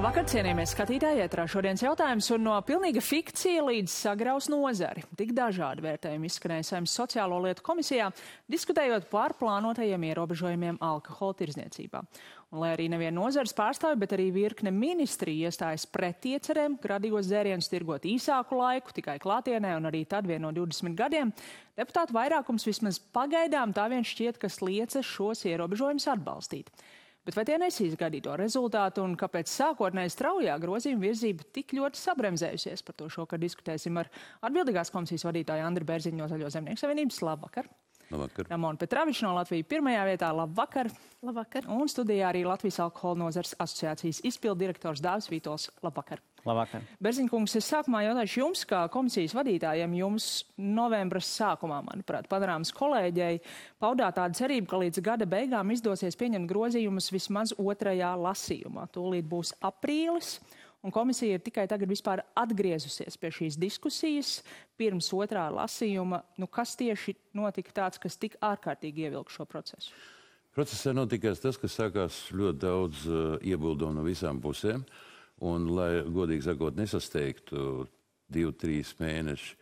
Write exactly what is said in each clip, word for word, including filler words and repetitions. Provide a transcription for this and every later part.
Labvakar, cienījamies skatītāji, ētrā šodienas jautājums un no pilnīga fikcija līdz sagraus nozari. Tik dažādi vērtējumi izskanēja Saeimas sociālo lietu komisijā, diskutējot par plānotajiem ierobežojumiem alkohola tirdzniecībā. Un lai arī neviena nozares pārstāvi, bet arī virkne ministrija iestājas pret iecerēm, gradīgos dzērienus tirgot īsāku laiku, tikai klātienē un arī tad vien no divdesmit gadiem, deputātu vairākums vismaz pagaidām tā vien šķiet, kas liecas šos ierobežojumus atbalstīt. Bet vai tie nesīs gaidīto rezultātu un kāpēc sākotnēji straujā grozījuma virzība tik ļoti sabremzējusies? Par to šokar diskutēsim ar atbildīgās komisijas vadītāju Andri Bērziņu no Zaļo zemnieku savienības. Labvakar! Labvakar! Ramona Petraviča no Latvijas pirmajā vietā. Labvakar! Labvakar! Un studijā arī Latvijas alkohola nozares asociācijas izpildu direktors Dāvis Vītols. Labvakar! Labvakar! Bērziņkungs, es sākumā jautāšu jums, kā komisijas vadītājiem, jums novembra sākumā, manuprāt, padarāms kolēģei paudāt tādu cerību, ka līdz gada beigām izdosies pieņemt grozījumus vismaz otrajā lasījumā. Tūlīt būs aprīlis, un komisija ir tikai tagad vispār atgriezusies pie šīs diskusijas pirms otrā lasījuma. Nu, kas tieši notika tāds, kas tik ārkārtīgi ievilka šo procesu? Procesā notikās tas, ka sākās ļoti daudz uh, iebildumu no visām pusēm. Un, lai godīgi sakot, nesasteigtu divi, trīs mēneši,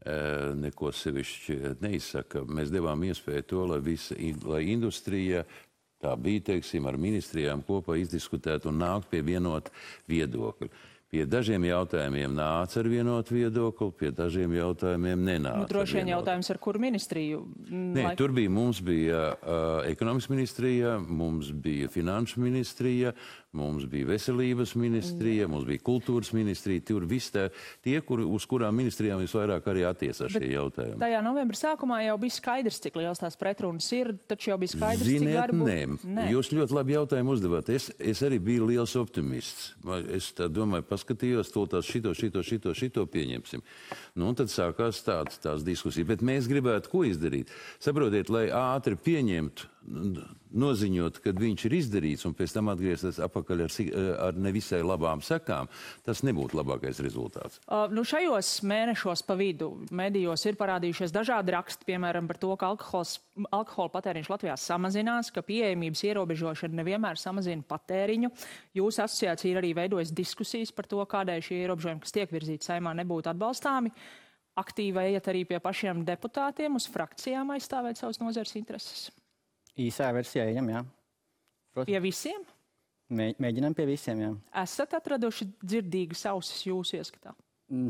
neko sevišķi neizsaka, mēs devām iespēju to, lai visa, lai industrija, tā bija, teiksim, ar ministrijām kopā izdiskutēt un nākt pie vienot viedokļu. Pie dažiem jautājumiem nāca ar vienotu viedokli, pie dažiem jautājumiem nenāca. Nu, droši vien jautājums ar kuru ministriju? Nē, Laik... tur bija, mums bija uh, ekonomikas ministrija, mums bija finanšu ministrija, mums bija veselības ministrija, mm. mums bija kultūras ministrija. Tur viss tā, tie, kur, uz kurām ministrijām visvairāk arī attiecās šie jautājumi. Tajā novembra sākumā jau bija skaidrs, cik liels tās pretrunas ir, taču jau bija skaidrs, Ziniet, cik gari nē. būtu. Nē, jūs ļoti labi jautājumu uzdevāt. Es, es arī biju liels optimists. Es tā domāju, paskatījos, to tās šito, šito, šito, šito pieņemsim. Nu, un tad sākās tāds, tās diskusijas. Bet mēs gribētu ko izdarīt? Saprotiet, lai ātri pieņemtu, noziņot, kad viņš ir izdarīts un pēc tam atgriezties apakaļ ar, ar nevisai labām sekām, tas nebūtu labākais rezultāts. Uh, nu šajos mēnešos pa vidu medijos ir parādījušies dažādi raksti, piemēram, par to, ka alkohols, alkohola patēriņš Latvijā samazinās, ka pieejamības ierobežošana nevienmēr samazina patēriņu. Jūsu asociācija ir arī veidojas diskusijas par to, kādēļ šie ierobežojumi, kas tiek virzīti Saeimā, nebūtu atbalstāmi. Aktīvi ejat arī pie pašiem deputātiem uz frakcijām aizstāvēt savas nozares intereses. Īsā versijā ejam, jā. Protams. Pie visiem? Mē, mēģinām pie visiem, jā. Esat atraduši dzirdīgas ausis jūsu ieskatā? Mm.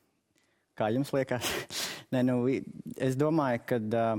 Kā jums liekas? Nē, nu, es domāju, ka uh,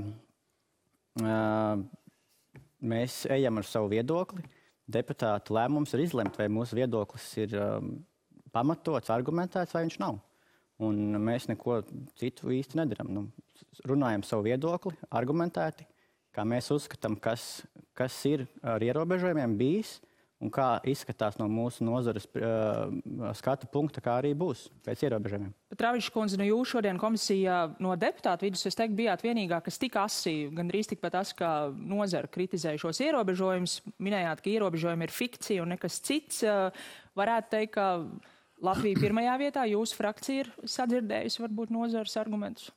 uh, mēs ejam ar savu viedokli. Deputātu lēmums ir izlemt, vai mūsu viedoklis ir um, pamatots, argumentēts, vai viņš nav. Un mēs neko citu īsti nedaram. Nu, runājam savu viedokli, argumentēti, kā mēs uzskatām, kas, kas ir ar ierobežojumiem bijis un kā izskatās no mūsu nozares uh, skatu punkta, kā arī būs pēc ierobežojumiem. Petraviča kundze, nu jūs šodien komisijā no deputātu vidus, es teiktu, bijāt vienīgā, kas tik asi, gandrīz tikpat asi, kā nozara kritizēja šos ierobežojumus. Minējāt, ka ierobežojumi ir fikcija un nekas cits. Uh, varētu teikt, ka Latvija pirmajā vietā, jūsu frakcija ir sadzirdējusi varbūt nozares argumentus?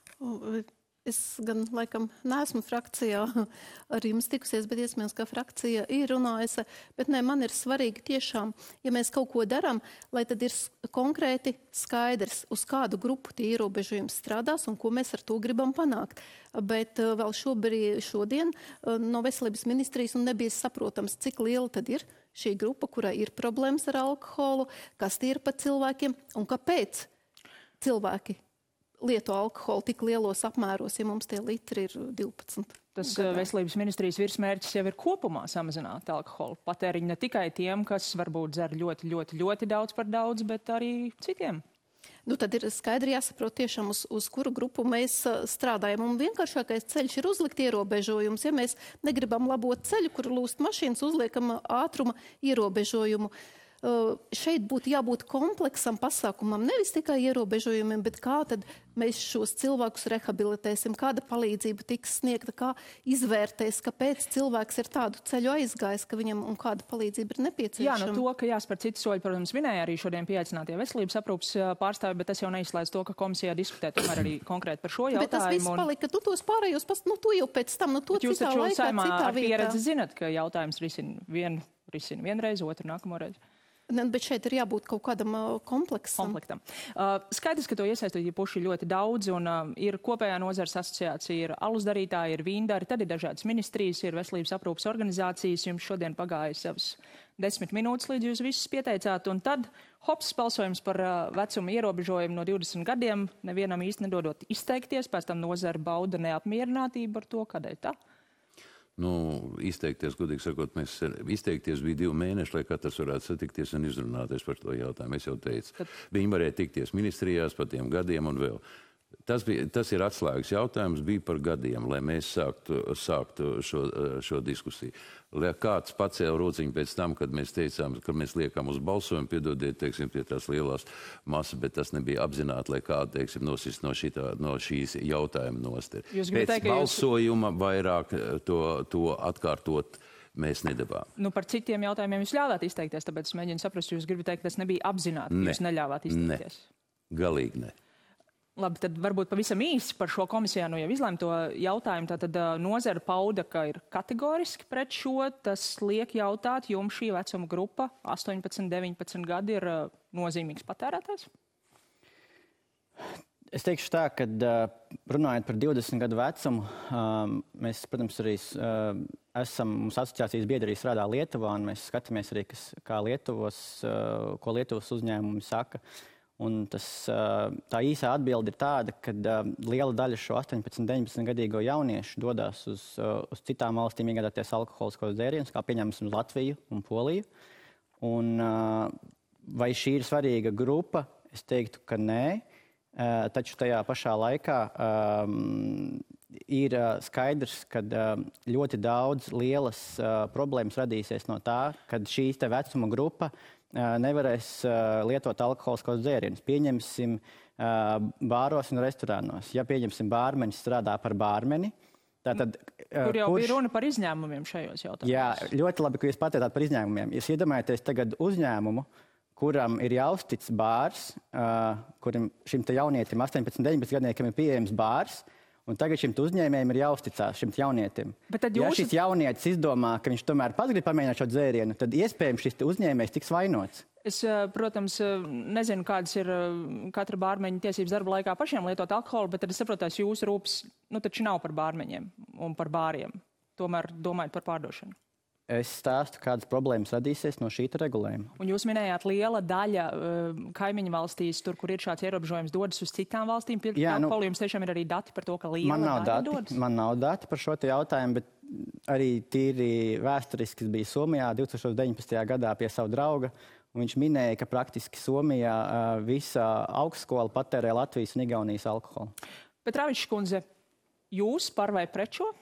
Es gan, laikam, neesmu frakcijā ar jums tikusies, bet iespējams, ka frakcija ir runājusi. Bet ne, man ir svarīgi tiešām, ja mēs kaut ko daram, lai tad ir konkrēti skaidrs, uz kādu grupu tie ierobežojumi strādās un ko mēs ar to gribam panākt. Bet uh, vēl šobrīd, šodien uh, no veselības ministrijas un nebija saprotams, cik liela tad ir šī grupa, kurai ir problēmas ar alkoholu, kas tie ir pa cilvēkiem un kāpēc cilvēki lieto alkoholu tik lielos apmēros, ja mums tie litri ir divpadsmit. Tas gadā. Veselības ministrijas virsmērķis jau ir kopumā samazināt alkoholu patēriņu ne tikai tiem, kas varbūt dzer ļoti, ļoti, ļoti daudz par daudz, bet arī citiem. Nu, tad ir skaidri jāsaprot tiešām, uz, uz kuru grupu mēs strādājam. Un vienkāršākais ceļš ir uzlikt ierobežojumus. Ja mēs negribam labot ceļu, kur lūst mašīnas, uzliekam ātruma ierobežojumu. Uh, šeit būtu jābūt kompleksam pasākumam, nevis tikai ierobežojumiem, bet kā tad mēs šos cilvēkus rehabilitēsim, kāda palīdzība tiks sniegta, kā izvērtēs, kāpēc cilvēks ir tādu ceļu aizgājis, ka viņam un kāda palīdzība ir nepieciešama. Jā, nu to, ka jāspēr citi soļi, protams, minēja arī šodien pieaicinātie veselības aprūpas pārstāvi, bet tas jau neizslēdz to, ka komisijā diskutē tomēr arī konkrēti par šo jautājumu. Bet tas viss un... palika, nu tos pārējos, pas, nu to jau pēc tam, nu to bet citā laikā, citā vietā. Pieredzi zinat, ka jautājums risina vienu, risina vienreiz, otru nākamo reizi. Ne, bet šeit ir jābūt kaut kādam uh, kompleksam. Komplektam. Uh, skaidrs, ka to iesaistītie puši ļoti daudz, un uh, ir kopējā nozares asociācija, ir alus darītāji, ir vīndari, tad ir dažādas ministrijas, ir veselības aprūpas organizācijas. Jums šodien pagāja savas desmit minūtes, līdz jūs visus pieteicāt, un tad hops balsojums par uh, vecuma ierobežojumu no divdesmit gadiem, nevienam īsti nedodot izteikties, pēc tam nozara bauda neapmierinātību ar to, kādēļ tā? Nu, izteikties, godīgi sakot, mēs izteikties bija divi mēneši, lai katrs varētu satikties un izrunāties par to jautājumu. Es jau teicu, Tad... viņi varēja tikties ministrijās par tiem gadiem un vēl. Tas, bija, tas ir atslēgas jautājums, bija par gadiem, lai mēs sāktu, sāktu šo, šo diskusiju. Lai kāds pacēla rociņu pēc tam, kad mēs teicām, ka mēs liekam uz balsojumu, piedodiet, teiksim, pie tās lielās masas, bet tas nebija apzināti, lai kādu, teiksim, nosist no, šitā, no šīs jautājuma nosteri. Pēc teikt, balsojuma jūs... vairāk to, to atkārtot mēs nedavām. Nu, par citiem jautājumiem jūs ļāvāt izteikties, tāpēc es mēģinu saprast, jūs gribat teikt, ka tas nebija apzināti, ka ne. jūs neļāvāt izteikties. Ne. Galīgi ne. Labi, tad varbūt pavisam īsi par šo komisijā nu jau izlēmto jautājumu. Tātad nozara pauda, ka ir kategoriski pret šo. Tas liek jautāt, jums šī vecuma grupa, astoņpadsmit, deviņpadsmit gadi, ir nozīmīgs patērētājs? Es teikšu tā, ka runājot par divdesmit gadu vecumu, mēs, protams, arī esam, mums asociācijas biedri strādā Lietuvā, un mēs skatāmies arī, kas, kā Lietuvos, ko Lietuvas uzņēmumi saka. Un tas, tā īsā atbilde ir tāda, ka liela daļa šo astoņpadsmit, deviņpadsmit gadīgo jauniešu dodas uz, uz citām valstīm iegādāties alkoholiskos dzērienus, kā pieņemsim Latviju un Poliju. Un vai šī ir svarīga grupa? Es teiktu, ka nē. Taču tajā pašā laikā um, ir skaidrs, ka ļoti daudz lielas problēmas radīsies no tā, kad šīs te vecuma grupa nevarēs lietot alkoholiskos dzērienus. Pieņemsim bāros un restorānos. Ja pieņemsim bārmeņus strādā par bārmeni, tātad... Kur jau kurš... bija runa par izņēmumiem šajos jautājumos. Jā, ļoti labi, ka jūs pateicāt par izņēmumiem. Jūs iedomājaties tagad uzņēmumu, kuram ir jāuztic bārs, kurim šim te jaunietim, astoņpadsmit, deviņpadsmit gadniekam ir pieejams bārs, un tagad šim uzņēmējiem ir jāuzticās šim jaunietim. Jūs... Ja šis jaunietis izdomā, ka viņš tomēr pats grib pamēģināt šo dzērienu, tad iespējams šis uzņēmējs tiks vainots. Es, protams, nezinu, kādas ir katra bārmeņa tiesības darba laikā pašiem lietot alkoholu, bet tad es saprotu, ka jūsu rūpes, nu, taču nav par bārmeņiem un par bāriem. Tomēr domājat par pārdošanu. Es stāstu, kādas problēmas radīsies no šī regulējuma. Un jūs minējāt, liela daļa uh, kaimiņu valstīs, tur, kur ir šāds ierobežojums, dodas uz citām valstīm. Jā, nu, jums tiešām ir arī dati par to, ka liela man nav daļa dati, dodas? Man nav dati par šo te jautājumu, bet arī tīri vēsturiski bija Somijā divi tūkstoši deviņpadsmitajā gadā pie savu drauga. Un viņš minēja, ka praktiski Somijā uh, visa augstskola patērē Latvijas un Igaunijas alkoholu. Petravičs kundze, jūs par vai pret šo?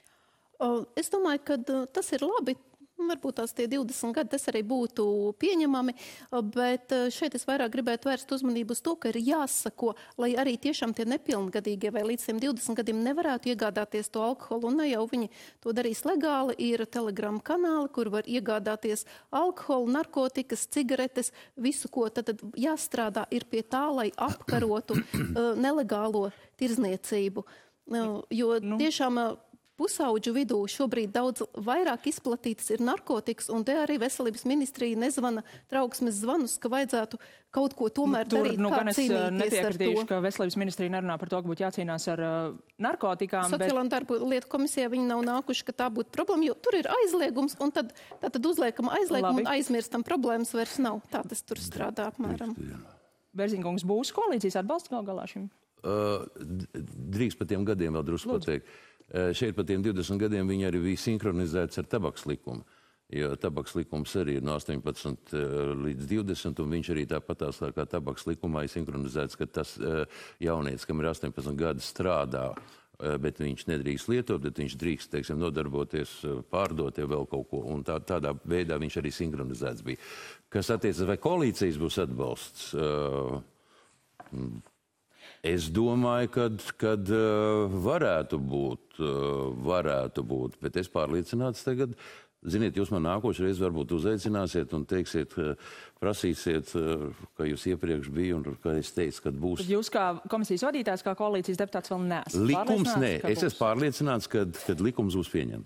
Es domāju, ka tas ir labi. Varbūt tās tie divdesmit gadi tas arī būtu pieņemami, bet šeit es vairāk gribētu vērst uzmanību uz to, ka ir jāsako, lai arī tiešām tie nepilngadīgie vai līdz tiem divdesmit gadiem nevarētu iegādāties to alkoholu. Un ne jau viņi to darīs legāli, ir Telegram kanāli, kur var iegādāties alkoholu, narkotikas, cigaretes, visu, ko tad, tad jāstrādā ir pie tā, lai apkarotu uh, nelegālo tirzniecību. Uh, jo nu. tiešām... Uh, Pusauģu vidū šobrīd daudz vairāk izplatītas ir narkotikas, un te arī veselības ministrija nezvana trauksmes zvanus, ka vajadzētu kaut ko tomēr nu, tur, darīt, nu, kā gan cīnīties ar to. Es nepiekritīšu, ka veselības ministrija nerunā par to, ka būtu jācīnās ar uh, narkotikām. Sociālā bet... darbu lietu komisijā viņi nav nākuši, ka tā būtu problēma, jo tur ir aizliegums, un tad, tad uzliekam aizliegumu un aizmirstam problēmas vairs nav. Tā tas tur strādā apmēram. Bērziņkungs, būs koalīcijas atbalsts gal galā šim? Uh, drīkst par tiem gadiem vēl drusku pateikt. Šeit par tiem divdesmit gadiem viņi arī bija sinhronizēts ar tabaks likumu, jo tabaks likums arī ir no astoņpadsmit līdz divdesmit, un viņš arī tāpatās kā tabaks likumā ir sinhronizēts, ka tas jaunietis, kam ir astoņpadsmit gadi, strādā, bet viņš nedrīkst lietot, bet viņš drīkst, teiksim, nodarboties, pārdot jau vēl kaut ko, un tā, tādā veidā viņš arī sinhronizēts bija. Kas attiecas, vai koalīcijas būs atbalsts? Uh, Es domāju, kad, kad uh, varētu būt, uh, varētu būt, bet es pārliecināts tagad, ziniet, jūs man nākošreiz varbūt uzaicināsiet un teiksiet, uh, prasīsiet, uh, ka jūs iepriekš bija un ka es teicu, kad būs. Tad jūs kā komisijas vadītājs, kā koalīcijas deputāts vēl neesat likums, nē, es esmu pārliecināts, kad, kad likums būs pieņemts.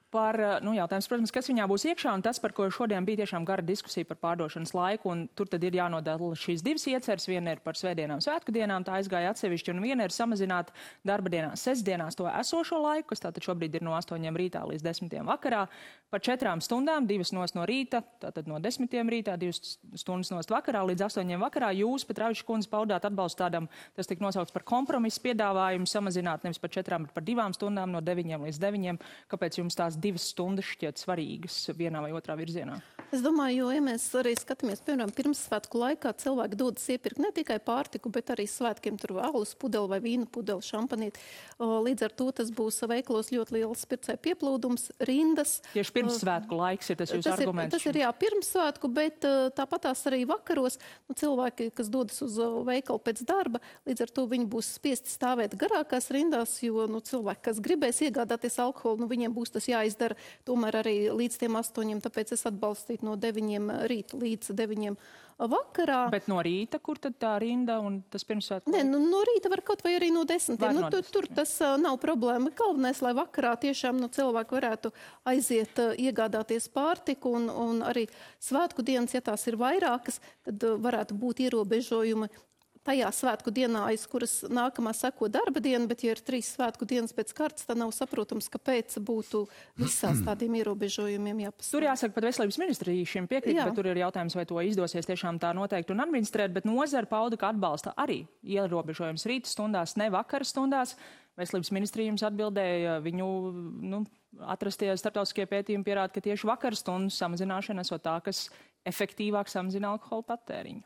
Par, nu, jautājums, protams, kas viņā būs iekšā, un tas, par ko šodien bija tiešām gara diskusija par pārdošanas laiku, un tur tad ir jānodala šīs divas ieceres. Viena ir par svētdienām, svētku dienām, tā aizgāja atsevišķi, un viena ir samazināt darba dienās, sestdienās to esošo laiku, kas tātad šobrīd ir no astoņiem rītā līdz desmitiem vakarā, par četrām stundām, divas nos no rīta, tātad no desmitiem rītā, divas stundas nost vakarā līdz astoņiem vakarā. Jūs, Petravičs kundze, paudāt atbalstu tādam, tas tika nosaukts par kompromisu piedāvājumu, samazināt nevis par četrām, bet par divām stundām no deviņiem līdz deviņiem. Kāpēc jums tās divas stundas šķiet svarīgas vienā vai otrā virzienā? Es domāju, jo, ja mēs arī skatāmies, piemēram, pirmssvētku laikā cilvēki dodas iepirkt ne tikai pārtiku, bet arī svētkiem tur alus pudeli vai vīna pudeli, šampanīti. Līdz ar to tas būs veikalos ļoti liels pircēju pieplūdums, rindas. Tieši pirmssvētku laiks ir tas jūsu tas arguments? Ir, tas ir, jā, pirmssvētku, bet tāpatās arī vakaros, nu, cilvēki, kas dodas uz veikalu pēc darba, līdz ar to viņi būs spiesti stāvēt garākās rindās, jo, nu, cilvēki, kas gribēs iegādāties alkoholu, nu, viņiem būs tas jāizdara tomēr arī līdz tiem astoņiem, tāpēc es atbalstītu no deviņiem rīta līdz deviņiem vakarā. Bet no rīta, kur tad tā rinda un tas pirmsvētku? Nē, nu, no rīta var kaut vai arī no desmitiem. Nu, tur, tur tas uh, nav problēma. Galvenais, lai vakarā tiešām nu, cilvēki varētu aiziet, uh, iegādāties pārtiku un, un arī svētku dienas, ja tās ir vairākas, tad uh, varētu būt ierobežojumi tajā svētku dienā, aiz kuras nākamā seko darba diena, bet ja ir trīs svētku dienas pēc kārtas, tad nav saprotams, kāpēc būtu visās tādiem ierobežojumiem jāpasaka. Tur jāsaka, pat veselības ministrija šim piekrīt, Jā. bet tur ir jautājums, vai to izdosies tiešām tā noteikti un administrēt, bet nozara pauda, ka atbalsta arī ierobežojums rīta stundās, ne vakara stundās. Veselības ministrija jums atbildēja, viņu, nu, atrastie starptautiskie pētījumi pierāda, ka tieši vakara stundu samazināšana esot tā, kas efektīvāk samazina alkohola patēriņu.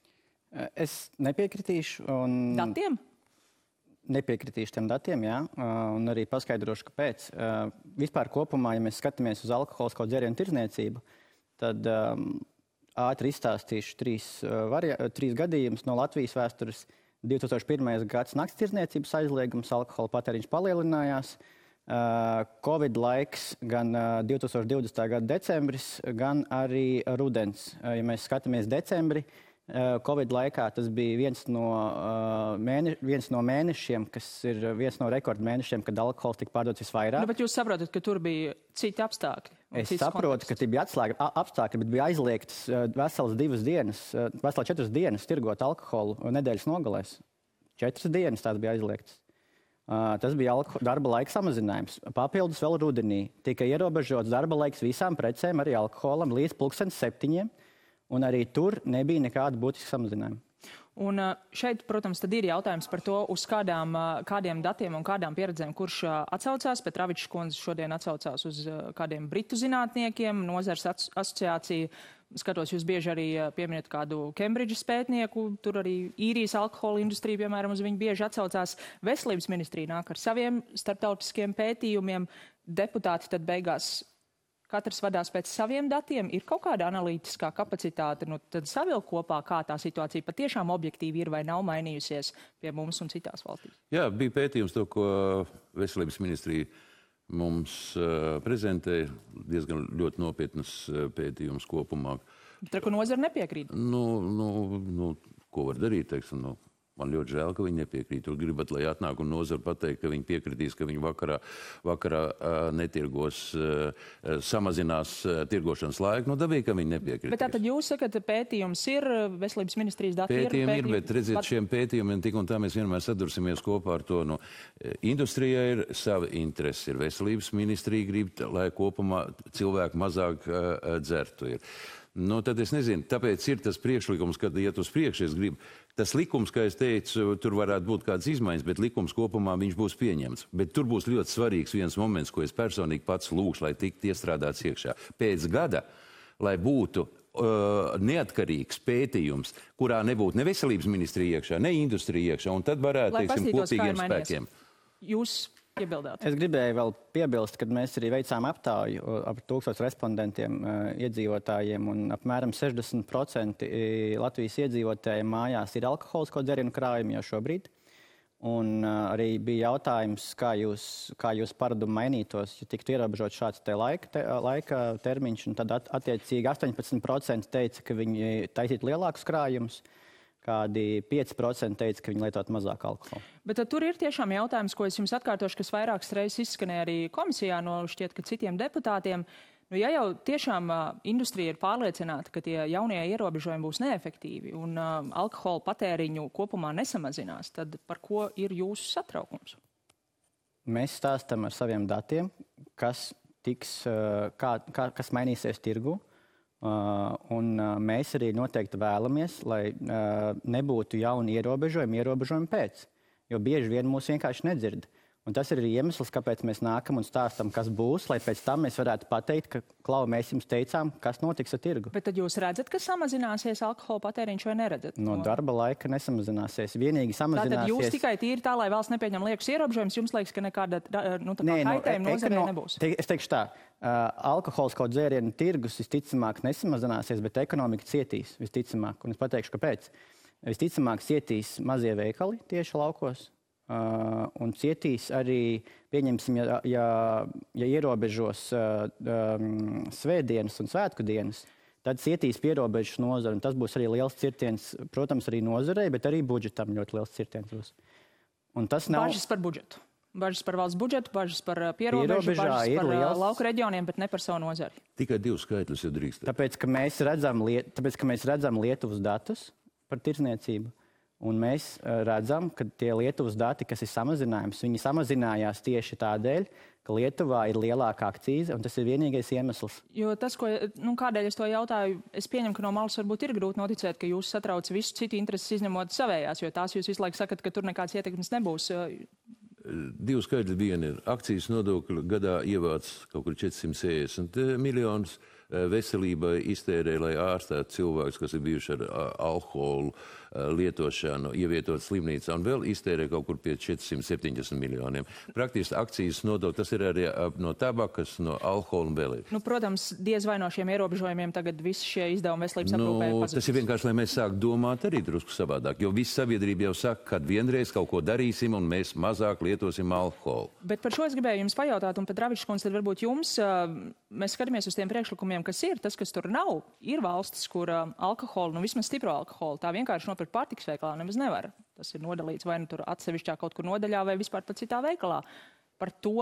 Es nepiekritīšu. Un... Datiem? Nepiekritīšu tiem datiem, jā, un arī paskaidrošu, kāpēc. Vispār kopumā, ja mēs skatāmies uz alkoholisko dzērienu tirdzniecību, tad um, ātri izstāstīšu trīs, varia... trīs gadījumus no Latvijas vēstures. divi tūkstoši pirmais gads nakts tirdzniecības aizliegums, alkohola patēriņš palielinājās. Covid laiks gan divi tūkstoši divdesmitā gada decembris, gan arī rudens. Ja mēs skatāmies decembri, Covid laikā tas bija viens no, mēne, viens no mēnešiem, kas ir viens no rekordmēnešiem, kad alkohols tika pārdots visvairāk. Nu, bet jūs saprotat, ka tur bija citi apstākļi? Es saprotu, konteksts. Ka tie bija atslēga apstākļi, bet bija aizliegtas veselas divas dienas, veselā četras dienas tirgot alkoholu nedēļas nogalēs. Četras dienas tās bija aizliegtas. Tas bija darba laika samazinājums. Papildus vēl rudenī tika ierobežots darba laiks visām precēm, arī alkoholam, līdz pulkstens septiņiem. Un arī tur nebija nekāda būtiska samazinājuma. Un šeit, protams, tad ir jautājums par to, uz kādām, kādiem datiem un kādām pieredzēm, kurš atsaucās. Petravičs kundze šodien atsaucās uz kādiem britu zinātniekiem, nozars asociācija. Skatos, jūs bieži arī pieminat kādu Kembridžas pētnieku, tur arī īrijas alkohola industrija, piemēram, uz viņu bieži atsaucās. Veselības ministrija nāk ar saviem starptautiskiem pētījumiem. Deputāti tad beigās katrs vadās pēc saviem datiem. Ir kaut kāda analītiskā kapacitāte, nu tad savilkt kopā, kā tā situācija patiešām objektīvi ir vai nav mainījusies pie mums un citās valstīs. Jā, bija pētījums to, ko Veselības ministrija mums uh, prezentēja, diezgan ļoti nopietnas uh, pētījums kopumā. Bet ko nozara nepiekrīt? Nu, nu, nu, ko var darīt, teiksim, nu. Man ļoti žēl, ka viņi nepiekrīt. Jūs gribat, lai atnāk un nozara pateikt, ka viņi piekritīs, ka viņi vakarā, vakarā uh, netirgos, uh, samazinās uh, tirgošanas laiku. Nu, dabīgi, ka viņi nepiekritīs. Bet tātad jūs sakat, pētījums ir, veselības ministrijas dati ir? Pētījumi ir, bet redziet, pat... šiem pētījumiem tik un tā mēs vienmēr sadursimies kopā ar to. Nu, industrijai ir sava interese. Ir veselības ministrija grib, lai kopumā cilvēki mazāk uh, dzertu. Ir. Nu, tad es nezinu, tāpēc ir tas priekšlikums, kad iet uz priekšu, es gribu. Tas likums, kā es teicu, tur varētu būt kādas izmaiņas, bet likums kopumā viņš būs pieņemts. Bet tur būs ļoti svarīgs viens moments, ko es personīgi pats lūgšu, lai tiktu iestrādāts iekšā. Pēc gada, lai būtu uh, neatkarīgs pētījums, kurā nebūtu ne veselības ministrija iekšā, ne industrija iekšā, un tad varētu, teiksim, kopīgiem spēkiem. Jūs iebildāt? Es gribēju vēl piebilst, kad mēs arī veicām aptāju ap tūkstoš respondentiem iedzīvotājiem, un apmēram sešdesmit procenti Latvijas iedzīvotājiem mājās ir alkoholisko dzērienu krājumi jau šobrīd. Un arī bija jautājums, kā jūs, kā jūs paradumi mainītos, ja tiktu ierobežot šāds te laika, te, laika termiņš, un tad at, attiecīgi astoņpadsmit procenti teica, ka viņi taisītu lielākus krājumus. kādi pieci procenti teica, ka viņi lietot mazāk alkoholu. Bet tad tur ir tiešām jautājums, ko es jums atkārtošu, kas vairākas reizes izskanēja arī komisijā no šķiet, ka citiem deputātiem. Nu, ja jau tiešām uh, industrija ir pārliecināta, ka tie jaunie ierobežojumi būs neefektīvi un uh, alkohola patēriņu kopumā nesamazinās, tad par ko ir jūsu satraukums? Mēs stāstam ar saviem datiem, kas, tiks, uh, kā, kā, kas mainīsies tirgu. Uh, un uh, mēs arī noteikti vēlamies, lai uh, nebūtu jauni ierobežojumi, ierobežojumi pēc. Jo bieži vien mūs vienkārši nedzird. Un tas ir arī iemesls, kāpēc mēs nākam un stāstam, kas būs, lai pēc tam mēs varētu pateikt, ka, klau, mēs jums teicām, kas notiks ar tirgu. Bet tad jūs redzat, ka samazināsies alkohola patēriņš vai neredzat? No darba laika nesamazināsies. Vienīgi samazināsies. Tātad jūs tikai tīri tā, lai valsts nepieņem liekus ierobežojumus, jums liekas, ka nekāda nu, tā kā kaitējuma nozarē no, nebūs? Te, es teikšu tā, uh, alkoholisko dzērienu tirgus visticamāk nesamazināsies, bet ekonomika cietīs visticamāk. Un es pateikšu, kāpēc. Visticamāk cietīs mazie veikali tieši laukos. Uh, un cietīs arī, pieņemsim, ja, ja, ja ierobežos uh, um, svētdienas un svētku dienas, tad cietīs pierobežas nozara. Tas būs arī liels cirtiens, protams, arī nozarei, bet arī budžetam ļoti liels cirtiens būs. Un tas nav... Bažas par budžetu. Bažas par valsts budžetu, bažas par pierobežu, bažas par liels... lauku reģioniem, bet ne par savu nozari. Tikai divus skaitļus, ja drīkst. Tāpēc, ka mēs redzam, liet... Tāpēc, ka mēs redzam Lietuvas datus par tirdzniecību. Un mēs redzam, ka tie Lietuvas dati, kas ir samazinājums, viņi samazinājās tieši tādēļ, ka Lietuvā ir lielāka akcīze, un tas ir vienīgais iemesls. Jo tas, ko, nu, kādēļ es to jautāju, es pieņemu, ka no malas varbūt ir grūti noticēt, ka jūs satrauc visu citu intereses izņemot savējās, jo tās jūs visu laiku sakat, ka tur nekāds ietekmes nebūs. Divu skaidri viena ir akcijas nodokļu gadā ievāc kaut kur četrsimt sešdesmit miljonus. Veselībai iztērē, lai ārstētu cilvēkus, kas ir bijuši ar alkoholu lietošanu, ievietot slimnīcā, un vēl iztērē kaut kur pie četrsimt septiņdesmit miljoniem. Praktiski akcijas nodokļi, tas ir arī no tabakas, no alkohola un vēl ir. Nu, protams, diez vai no šiem ierobežojumiem tagad visi šie izdevumi veselības nu, aprūpē pazudīs. Tas ir vienkārši, lai mēs sāk domāt arī drusku savādāk, jo visa sabiedrība jau saka, kad vienreiz kaut ko darīsim un mēs mazāk lietosim alkoholu. Bet par šo es gribēju jums pajautāt, un pat Ravičs kundze, tad varbūt jums, mēs skatāmies uz tiem priekšlikumiem, kas ir, tas, kas tur nav, ir valstis, kur uh, alkoholu, nu vismaz stipro alkoholu, tā vienkārši nopirkt pārtikas veikalā nemaz nevar. Tas ir nodalīts vai nu tur atsevišķā kaut kur nodaļā vai vispār pat citā veikalā. Par to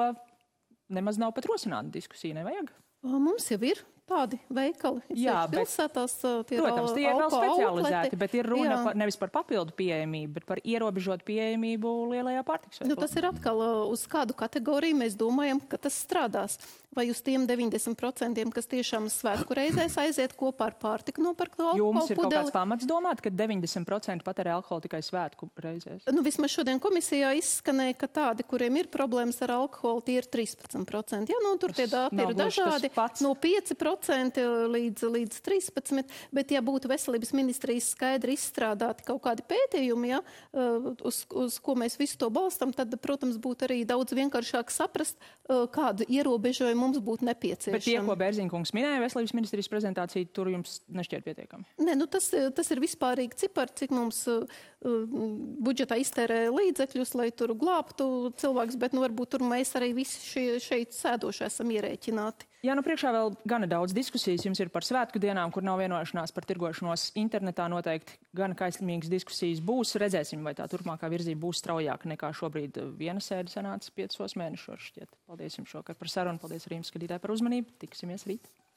nemaz nav pat rosināta diskusija, nevajag? Mums jau ir tādi veikali. Jā, bet, pilsētās, tie protams, tie ir vēl specializēti, outleti, bet ir runa jā. par, nevis par papildu pieejamību, bet par ierobežotu pieejamību lielajā pārtikas veikalā. Nu, tas ir atkal uz kādu kategoriju mēs domājam, ka tas strādās. Vai uz tiem deviņdesmit procentiem, kas tiešām svētku reizēs aiziet kopā ar pārtiku nopirkt alkoholu Jums ir pudeli. kaut kāds pamats domāt, ka deviņdesmit procenti patērē alkoholu tikai svētku reizēs? Nu, vismaz šodien komisijā izskanēja, ka tādi, kuriem ir problēmas ar alkoholu, tie ir trīspadsmit procenti. Jā, nu, tur tie dati ir dažādi, no pieci procenti līdz, līdz trīspadsmit, bet ja būtu veselības ministrijas skaidri izstrādāti kaut kādi pētījumi, ja, uz, uz ko mēs visu to balstam, tad, protams, būtu arī daudz vienkāršāk saprast, kādu ierobežojumu mums būtu nepieciešami. Bet tie, ko Bērziņkungs minēja veselības ministrijas prezentāciju, tur jums nešķiet pietiekami? Nē, nu tas, tas ir vispārīgi cipari, cik mums uh, budžetā iztērē līdzekļus, lai tur glābtu cilvēks, bet nu varbūt tur mēs arī visi šie, šeit sēdoši esam ierēķināti. Jā, nu priekšā vēl gana daudz diskusijas jums ir par svētku dienām, kur nav vienošanās par tirgošanos internetā. Noteikti gana kaislīgas diskusijas būs. Redzēsim, vai tā turpmākā virzība būs straujāka nekā šobrīd viena sēde sanāca piecos mēnešos šķiet. Paldies jums šokar par sarunu, paldies arī jums, skatītāji, par uzmanību. Tiksimies rīt.